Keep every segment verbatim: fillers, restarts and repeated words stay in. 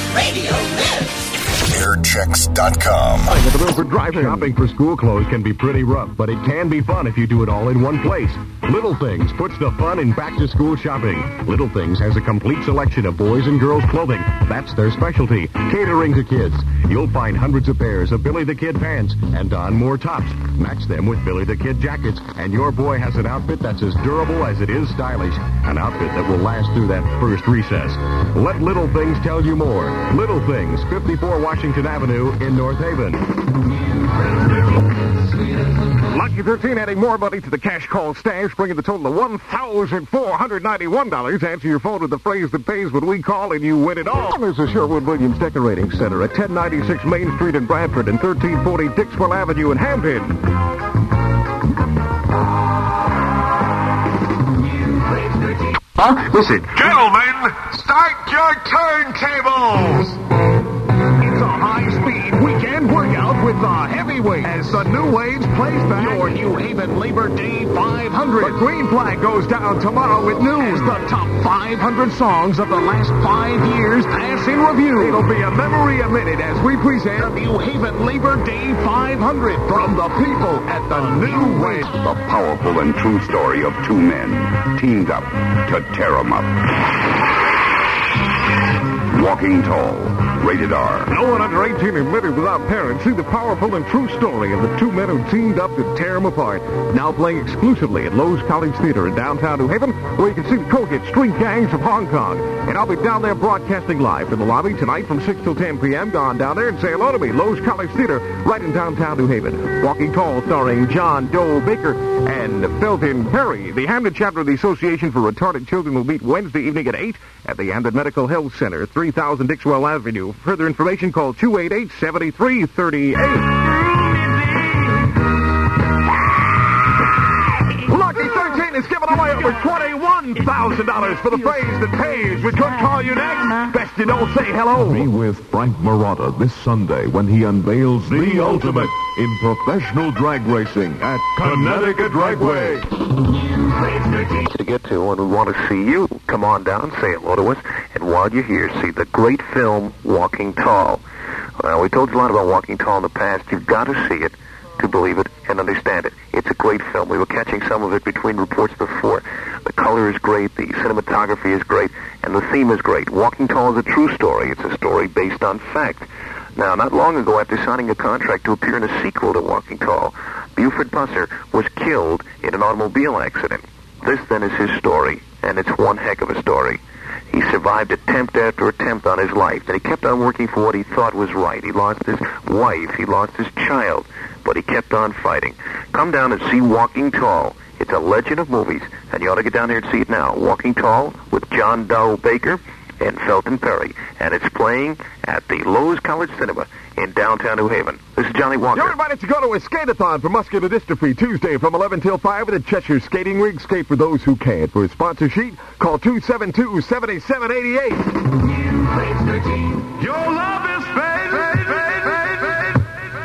Radio lives. Airchecks dot com. The room for driving. Shopping for school clothes can be pretty rough, but it can be fun if you do it all in one place. Little Things puts the fun in back-to-school shopping. Little Things has a complete selection of boys' and girls' clothing. That's their specialty, catering to kids. You'll find hundreds of pairs of Billy the Kid pants and Don Moore tops. Match them with Billy the Kid jackets, and your boy has an outfit that's as durable as it is stylish. An outfit that will last through that first recess. Let Little Things tell you more. Little Things, fifty-four Washington Avenue in North Haven. Lucky thirteen adding more money to the cash call stash, bringing the total to one thousand four hundred ninety-one dollars. Answer your phone with the phrase that pays when we call, and you win it all. There's the Sherwin-Williams Decorating Center at ten ninety-six Main Street in Bradford and thirteen forty Dixwell Avenue in Hampton. Huh? Listen. Gentlemen, start your turntables! It's a high-speed weekend workout with the heavyweight as the New Waves plays back your New Haven Labor Day five hundred. The green flag goes down tomorrow with news. The top five hundred songs of the last five years pass in review. It'll be a memory a minute as we present the New Haven Labor Day five hundred from the people at the New Waves. The powerful and true story of two men teamed up to tear 'em up. Walking Tall, rated R. No one under eighteen admitted without parents. See the powerful and true story of the two men who teamed up to tear them apart. Now playing exclusively at Lowe's College Theater in downtown New Haven, where you can see the co-hit Street Gangs of Hong Kong. And I'll be down there broadcasting live from the lobby tonight from six till ten p.m. Go on down there and say hello to me. Lowe's College Theater, right in downtown New Haven. Walking Tall, starring John Doe Baker and Felton Perry. The Hamden chapter of the Association for Retarded Children will meet Wednesday evening at eight at the Hamden Medical Health Center, three thousand Dixwell Avenue. Further information, call two eight eight, seven three three eight. Lucky thirteen is giving away over twenty-one thousand dollars for the phrase that pays. We could call you next. Best you don't say hello. Be with Frank Marotta this Sunday when he unveils the ultimate in professional drag racing at Connecticut Dragway. To get to, and we want to see you. Come on down, say hello to us, and while you're here, see the great film Walking Tall. Well, we told you a lot about Walking Tall in the past. You've got to see it to believe it and understand it. It's a great film. We were catching some of it between reports before. The color is great, the cinematography is great, and the theme is great. Walking Tall is a true story. It's a story based on fact. Now, not long ago, after signing a contract to appear in a sequel to Walking Tall, Buford Busser was killed in an automobile accident. This, then, is his story, and it's one heck of a story. He survived attempt after attempt on his life, and he kept on working for what he thought was right. He lost his wife, he lost his child, but he kept on fighting. Come down and see Walking Tall. It's a legend of movies, and you ought to get down there and see it now. Walking Tall with John Doe Baker and Felton Perry, and it's playing at the Lowe's College Cinema in downtown New Haven. This is Johnny Walker. You're invited to go to a skate-a-thon for muscular dystrophy Tuesday from eleven till five at the Cheshire Skating Rig. Skate for those who can't. For a sponsor sheet, call two seven two, seven seven eight eight. Your love is fading, fading, fading.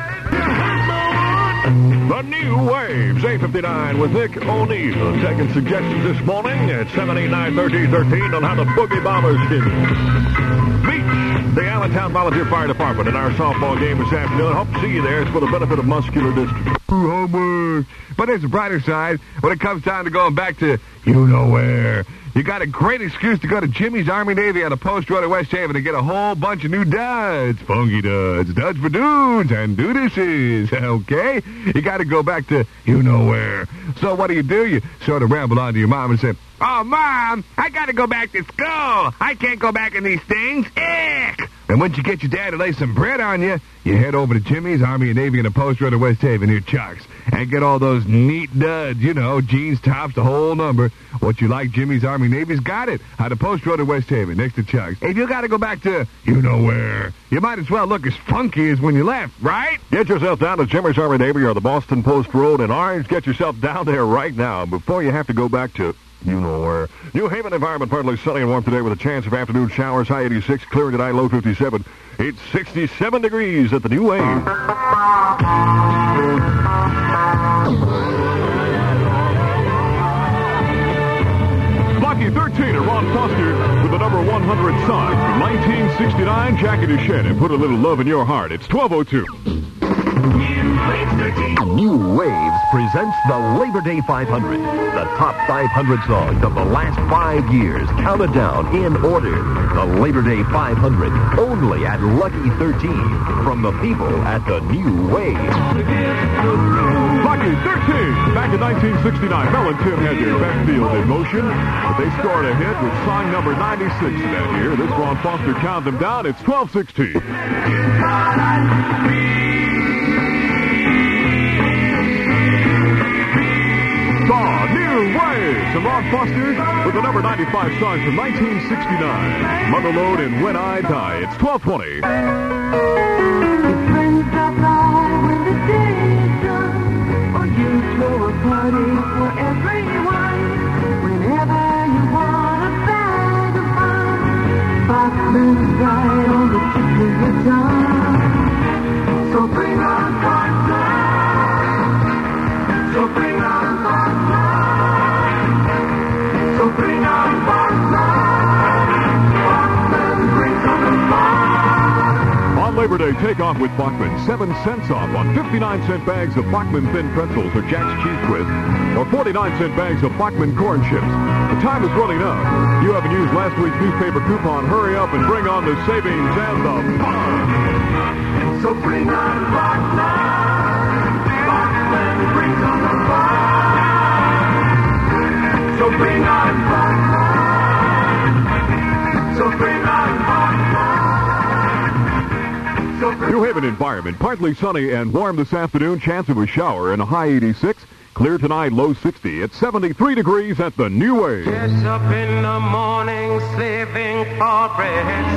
The New Waves, eight fifty-nine with Nick O'Neill. Taking suggestions this morning at seven eight nine, one three one three on how the Boogie Bombers can beat the Allentown Volunteer Fire Department in our softball game this afternoon. Hope to see you there. It's for the benefit of muscular dystrophy. Homework. But there's a brighter side when it comes down to going back to you know where. You got a great excuse to go to Jimmy's Army Navy on a post road in West Haven to get a whole bunch of new duds. Funky duds, duds for dudes, and dudices, okay? You got to go back to you know where. So what do you do? You sort of ramble on to your mom and say, "Oh, Mom, I got to go back to school. I can't go back in these things. Ick!" And once you get your dad to lay some bread on you, you head over to Jimmy's Army and Navy in a post road in West Haven near Chuck's and get all those neat duds, you know, jeans, tops, the whole number. What you like, Jimmy's Army Navy's got it. At a post road in West Haven next to Chuck's. If you got to go back to you know where, you might as well look as funky as when you left, right? Get yourself down to Jimmy's Army Navy or the Boston Post Road in Orange. Get yourself down there right now before you have to go back to you know where. New Haven environment partly sunny and warm today with a chance of afternoon showers. High eighty-six, clearing tonight, low fifty-seven. It's sixty-seven degrees at the New Wave. Lucky thirteen, and Ron Foster with the number one hundred songs from nineteen sixty-nine. Jackie DeShannon, put a little love in your heart. It's twelve oh two. New Waves presents the Labor Day five hundred. The top five hundred songs of the last five years, counted down in order. The Labor Day five hundred, only at Lucky thirteen, from the people at the New Waves. Lucky thirteen. Back in nineteen sixty-nine, Mel and Tim had their backfield in motion, but they scored a hit with song number ninety-six that year. This Ron Foster count them down. It's twelve sixteen. The New Waves and Ron Foster with the number ninety-five song from nineteen sixty-nine. Mother Lode and When I Die. It's twelve twenty. Throw a party for everyone. Whenever you want a bag of fun, Bachman's right on the tip of your tongue. So bring on Bachman. So bring on Bachman. So bring on Bachman. Bachman brings on the fun. On Labor Day, take off with Bachman. Seven cents off on fifty-nine cent bags of Bachman Thin Pretzels or Jack's Cheese Twist, or forty-nine cent bags of Bachman Corn Chips. The time is running out. You haven't used last week's newspaper coupon. Hurry up and bring on the savings and the fun. So bring on Bachman. Bachman brings on the fun. So bring on Bachman. So bring on Bachman. New Haven environment, partly sunny and warm this afternoon. Chance of a shower and a high eighty-six. Clear tonight, low sixty. It's seventy-three degrees at the New Wave. Gets up in the morning, slaving for bread.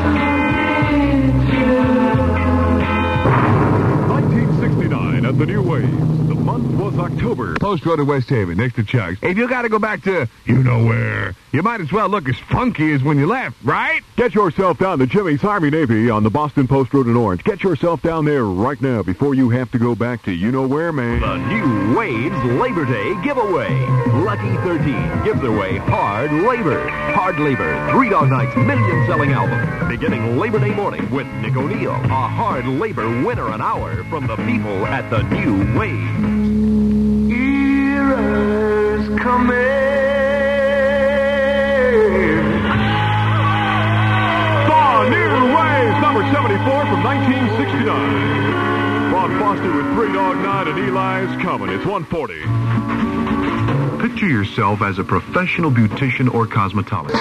nineteen sixty-nine at the New Wave. The month was October. Post Road in West Haven, next to Chuck's. If you got to go back to you-know-where, you might as well look as funky as when you left, right? Get yourself down to Jimmy's Army Navy on the Boston Post Road in Orange. Get yourself down there right now before you have to go back to you-know-where, man. The New Waves Labor Day giveaway. Lucky thirteen gives away Hard Labor. Hard Labor, Three Dog Night's million-selling album. Beginning Labor Day morning with Nick O'Neill. A Hard Labor winner an hour from the people at the New Waves. Era's coming. New Waves, number seventy-four from nineteen sixty-nine. Ron Foster with Three Dog Night and Eli's Coming. It's one forty. Picture yourself as a professional beautician or cosmetologist.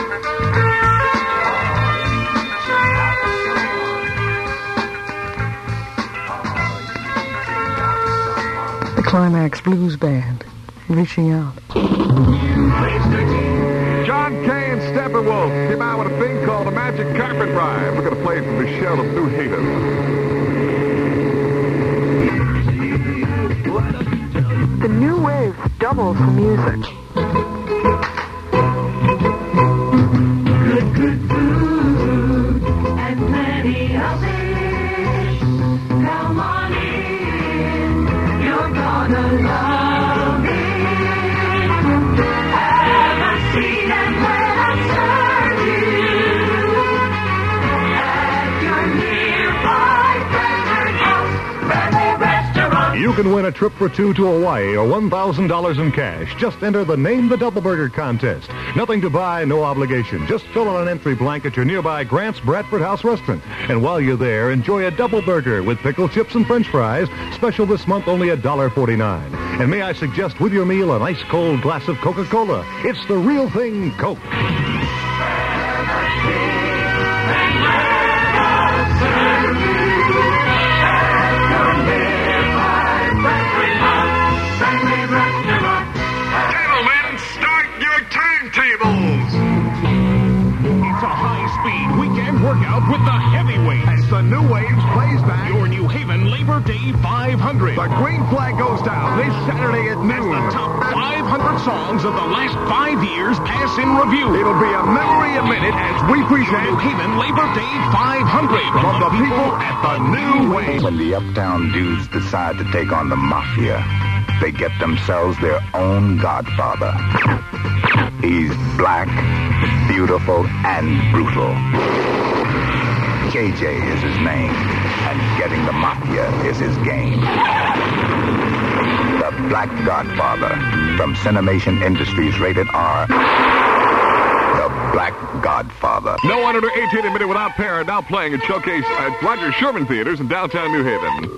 The Climax Blues Band, reaching out. John Kay and Steppenwolf came out with a thing called the Magic Carpet Ride. We're going to play it for Michelle of New Haven. The New Wave doubles for music. Good, good food and plenty of it. Come on in, you're gonna love it. Have a seat and let us serve you at your nearby Bradford House Bradley Restaurant. You can win a trip for two to Hawaii or one thousand dollars in cash. Just enter the Name the Double Burger contest. Nothing to buy, no obligation. Just fill out an entry blank at your nearby Grant's Bradford House restaurant. And while you're there, enjoy a double burger with pickle chips and french fries. Special this month, only one dollar forty-nine. And may I suggest with your meal an ice-cold glass of Coca-Cola. It's the real thing, Coke. Gentlemen, start your turntables. It's a high-speed weekend workout with the heavyweights. As the New Waves plays back your New Haven Labor Day five hundred. The green flag goes down this Saturday at noon. As the top five hundred songs of the last five years pass in review. It'll be a memory a minute as we present New Haven Labor Day five hundred from, from the, the people at the New Waves. When the uptown dudes decide to take on the mafia, they get themselves their own godfather. He's black, the beautiful and brutal. K J is his name, and getting the mafia is his game. The Black Godfather, from Cinemation Industries, rated R. The Black Godfather. No one under eighteen admitted without parent, now playing at Showcase at Roger Sherman Theaters in downtown New Haven.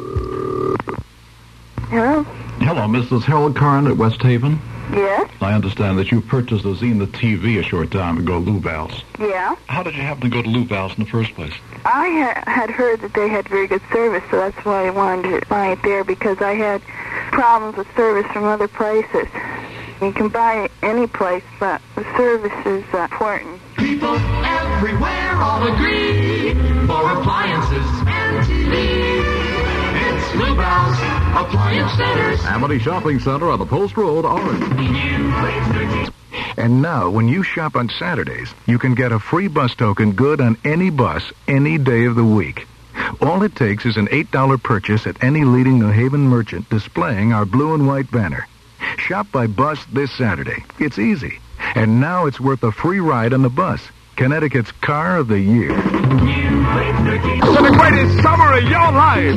Hello? Hello, Missus Harold Karn at West Haven. Yes? I understand that you purchased a Zenith T V a short time ago, Lou Val's. Yeah? How did you happen to go to Lou Val's in the first place? I ha- had heard that they had very good service, so that's why I wanted to buy it there, because I had problems with service from other places. You can buy any place, but the service is uh, important. People everywhere all agree, for appliances and T V, it's Lou Val's Appliance Centers. Amity Shopping Center on the Post Road, Orange. And now, when you shop on Saturdays, you can get a free bus token good on any bus, any day of the week. All it takes is an eight dollar purchase at any leading New Haven merchant displaying our blue and white banner. Shop by bus this Saturday. It's easy. And now it's worth a free ride on the bus. Connecticut's Car of the Year. To the greatest summer of your life.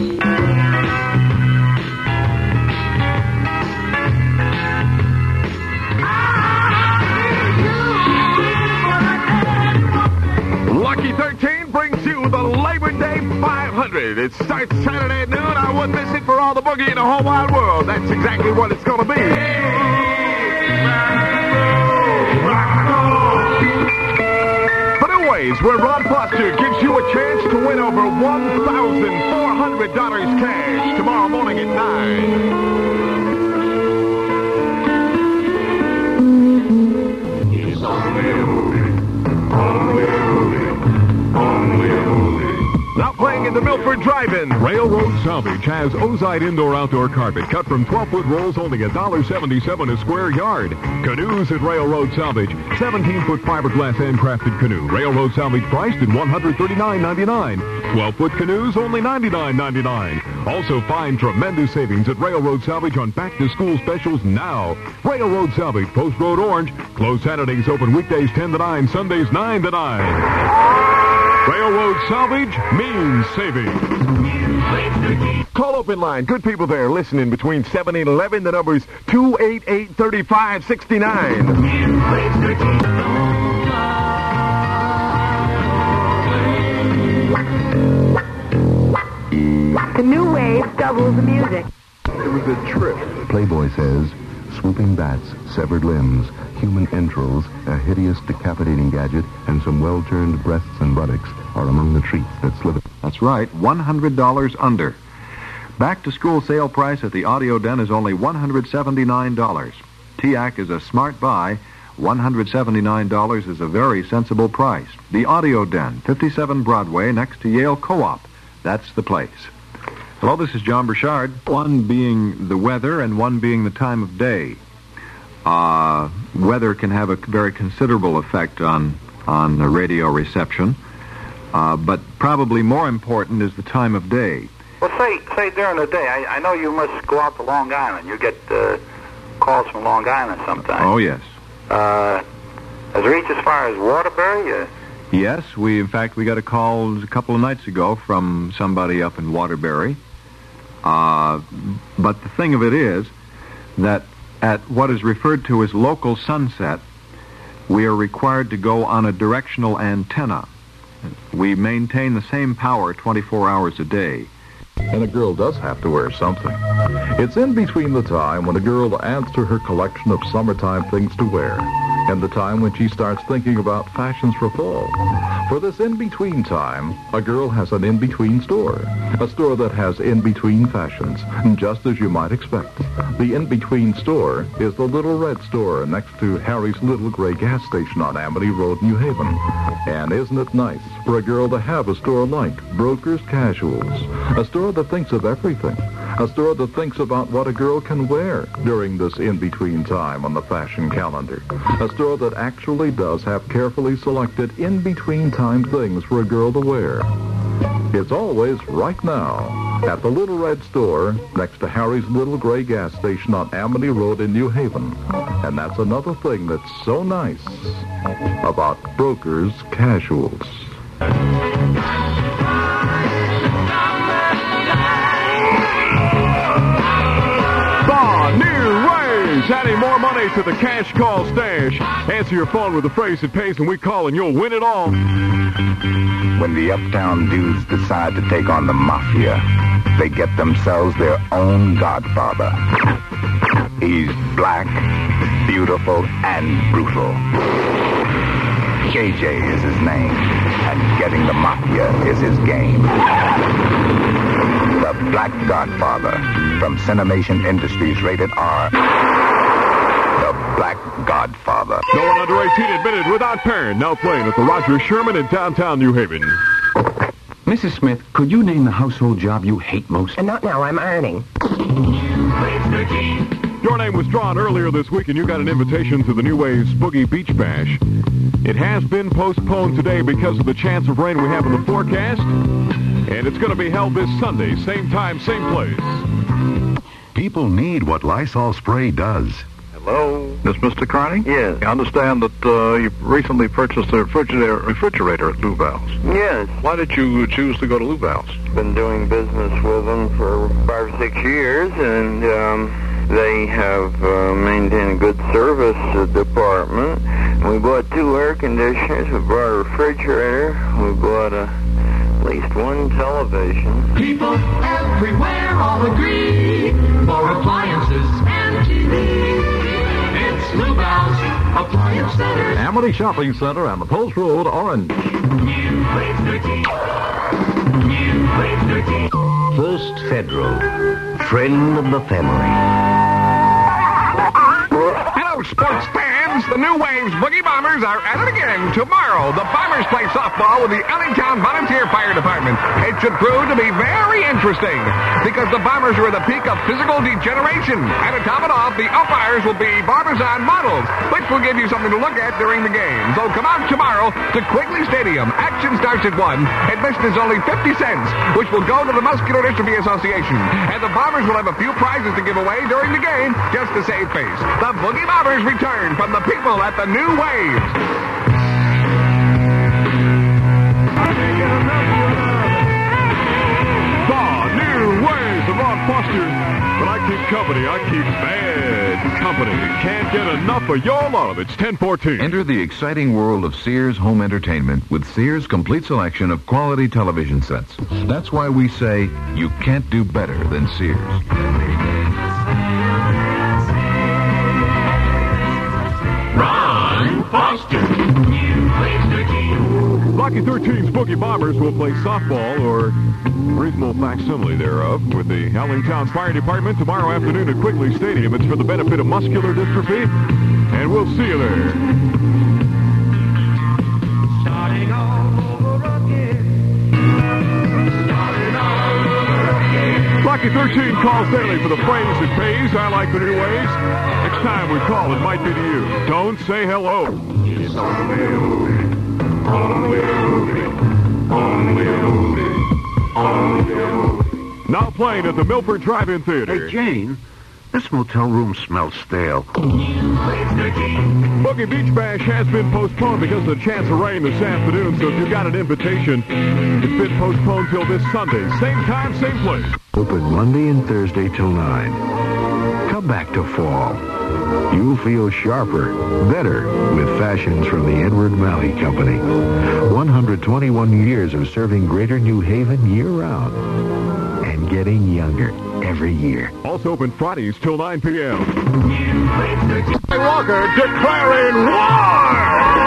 Lucky thirteen brings you the Labor Day five hundred. It starts Saturday at noon. I wouldn't miss it for all the boogie in the whole wide world. That's exactly what it's going to be. But always, where Ron Foster gives you a chance to win over one thousand four hundred dollars cash tomorrow morning at nine. It's only a movie. Only a movie. Only a movie. Now playing in the Milford Drive-In. Railroad Salvage has Ozite indoor-outdoor carpet cut from twelve-foot rolls only one dollar seventy-seven a square yard. Canoes at Railroad Salvage. seventeen-foot fiberglass handcrafted canoe. Railroad Salvage priced at one hundred thirty-nine ninety-nine. twelve-foot canoes only ninety-nine ninety-nine. Also find tremendous savings at Railroad Salvage on back-to-school specials now. Railroad Salvage, Post Road, Orange. Closed Saturdays, open weekdays ten to nine, Sundays nine to nine. Railroad Salvage means saving. Call open line. Good people there listening between seven and eleven. The number's two eight eight, three five six nine. The new wave doubles the music. It was a trip. Playboy says, swooping bats, severed limbs, human entrails, a hideous decapitating gadget, and some well-turned breasts and buttocks are among the treats that slither. That's right, one hundred dollars under. Back-to-school sale price at the Audio Den is only one hundred seventy-nine dollars. T A C is a smart buy. one hundred seventy-nine dollars is a very sensible price. The Audio Den, fifty-seven Broadway, next to Yale Co-op. That's the place. Hello, this is John Burchard. One being the weather and one being the time of day. Uh, weather can have a very considerable effect on, on the radio reception, uh, but probably more important is the time of day. Well, say say during the day. I, I know you must go out to Long Island. You get uh, calls from Long Island sometimes. Oh, yes. Uh, has it reached as far as Waterbury? Uh, Yes, we in fact we got a call a couple of nights ago from somebody up in Waterbury. Uh, but the thing of it is that at what is referred to as local sunset, we are required to go on a directional antenna. We maintain the same power twenty-four hours a day. And a girl does have to wear something. It's in between the time when a girl adds to her collection of summertime things to wear and the time when she starts thinking about fashions for fall. For this in-between time, a girl has an in-between store. A store that has in-between fashions, just as you might expect. The in-between store is the Little Red Store next to Harry's Little Gray Gas Station on Amity Road, New Haven. And isn't it nice for a girl to have a store like Brokers Casuals? A store that thinks of everything. A store that thinks about what a girl can wear during this in-between time on the fashion calendar. A store that actually does have carefully selected in-between time things for a girl to wear. It's always right now At the Little Red Store, next to Harry's Little Gray Gas Station on Amity Road in New Haven. And that's another thing that's so nice about Brokers Casuals. The new ways, adding more money to the cash call stash. Answer your phone with the phrase that pays when we call and you'll win it all. When the uptown dudes decide to take on the mafia, they get themselves their own godfather. He's black, beautiful, and brutal. J J is his name, and getting the mafia is his game. The Black Godfather, from Cinemation Industries, rated R. The Black Godfather. No one under eighteen admitted without parent. Now playing at the Roger Sherman in downtown New Haven. Missus Smith, could you name the household job you hate most? And not now, I'm ironing. Your name was drawn earlier this week, and you got an invitation to the New Waves Boogie Beach Bash. It has been postponed today because of the chance of rain we have in the forecast, and it's going to be held this Sunday, same time, same place. People need what Lysol spray does. Hello? This Mister Carney? Yes. I understand that uh, you recently purchased a refrigerator, refrigerator at Lou Val's. Yes. Why did you choose to go to Lou Val's? Been doing business with them for five or six years, and um, they have uh, maintained a good service uh, department. We bought two air conditioners. We bought a refrigerator. We bought a, at least one television. People everywhere all agree for appliances and T V. It's Lou Val's Appliance Center. Amity Shopping Center on the Post Road, Orange. New Wave thirteen. New Wave thirteen. First Federal, friend of the family. Hello, sports fans. The New Waves Boogie Bombers are at it again tomorrow. The Bombers play softball with the Allentown Volunteer Fire Department. It should prove to be very interesting because the Bombers are at the peak of physical degeneration. And to top it off, the umpires will be Barbizon models, which will give you something to look at during the game. So come out tomorrow to Quigley Stadium. Action starts at one. Admission is only fifty cents, which will go to the Muscular Dystrophy Association. And the Bombers will have a few prizes to give away during the game just to save face. The Boogie Bombers return from the people at the New Waves. The New Waves of Ron Foster. But I keep company. I keep bad company. Can't get enough of your love. It's ten fourteen. Enter the exciting world of Sears Home Entertainment with Sears' complete selection of quality television sets. That's why we say you can't do better than Sears. Ron Foster. New Wave thirteen. Lucky thirteen's Boogie Bombers will play softball, or reasonable facsimile thereof, with the Allentown Fire Department tomorrow afternoon at Quigley Stadium. It's for the benefit of muscular dystrophy, and we'll see you there. Starting all over again. Starting all over again. Lucky thirteen calls daily for the phrase that pays. I like the New Waves. Next time we call, it might be to you. Don't say hello. It's only a movie. Only a movie. Only a movie. Only a movie. Now playing at the Milford Drive-In Theater. Hey, Jane, this motel room smells stale. Boogie Beach Bash has been postponed because of the chance of rain this afternoon, so if you got an invitation, it's been postponed till this Sunday. Same time, same place. Open Monday and Thursday till nine. Come back to fall. You'll feel sharper, better with fashions from the Edward Malley Company. one hundred twenty-one years of serving Greater New Haven year-round and getting younger every year. Also open Fridays till nine p.m. Walker declaring war!